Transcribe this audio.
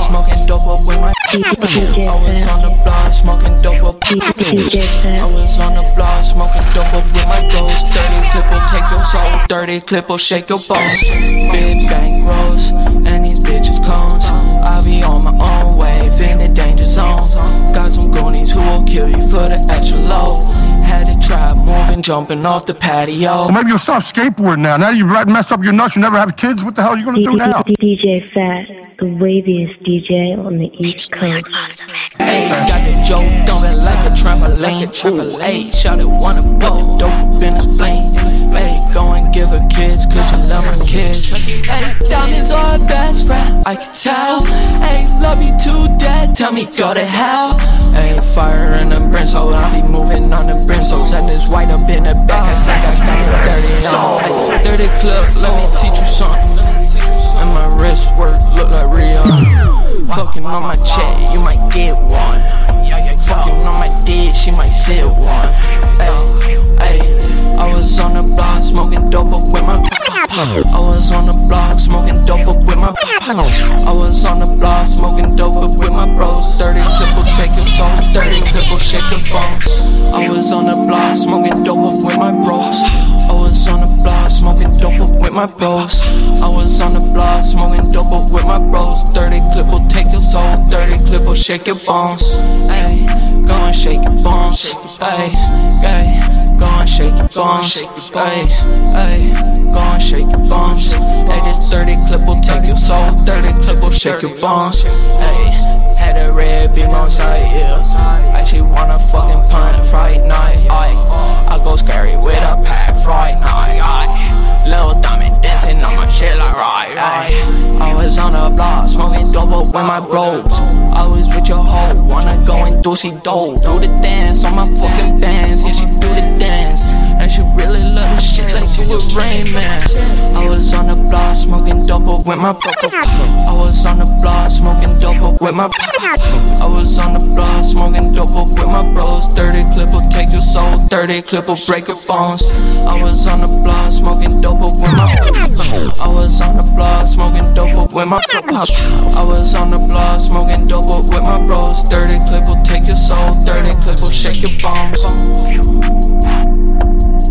smoking dope up with my I was on the block smoking dope up. I was on the block smoking dope up with my bros. Dirty clip will take your soul, dirty clip will shake your bones. Big bang rolls, and these bitches clones. I be on my own wave in the danger zones. Got some goonies who will kill you for the extra load. Had to try moving, jumping off the patio. Well, maybe you'll stop skateboarding now. Now you mess up your nuts, you never have kids. What the hell are you gonna do now? DJ Fat, the waviest DJ on the East Coast. Ayy, got the joke dumping like a trampoline. Ooh, ayy, shot it, wanna put the dope in the flame. Ayy, go and give her kids, cause you love my kids. Ayy, diamonds are her best friend, I can tell. Ayy, love you to death, tell me go to hell. Ayy, fire in the brimstone, I be moving on the brimstones. And this white up in the back, I think I got it dirty on. Ayy, dirty club, let me teach you something. And my wrist work look like Rio. Fucking on my check, you might get one. Fucking on my dick, she might sit one. Ayy, I was on the block smoking dope up with my I was on the block smoking dope up with my I was on the block smoking dope up with my bros. Dirty clip will take your soul, dirty clip will shake your bones. I was on the block smoking dope up with my bros. I was on the block smoking dope up with my bros. I was on the block smoking dope up with my bros. Dirty clip will take your soul, dirty clip will shake your bones. Ayy, go and shake your bones. Ayy, ayy, go and shake your bones. Ayy, ayy, go and shake your bones. Ayy, this dirty clip will take your soul, dirty clip will shake your bones. Ayy, had a red beam on side, yeah. Like she wanna fucking punt Friday night. I go scary with a pack Friday night. Lil' diamond dancing on my shit like right. I was on the block smoking dope up with my bros. I was with your hoe, wanna go and do dope. Do the dance on my fucking bands, yeah she do the dance. And she really love the shit like you a Rain Man. I was on the block smoking dope up with my bro. I was on the block smoking dope up with my I was on the block smoking dope up with my bros. Dirty clip will take your soul, dirty clip will break your bones. I was on the block smoking dope up with my I was on the block smoking dope up with my I was on the block smoking dope up with my bros. Dirty clip will take your soul, dirty clip will shake your bones.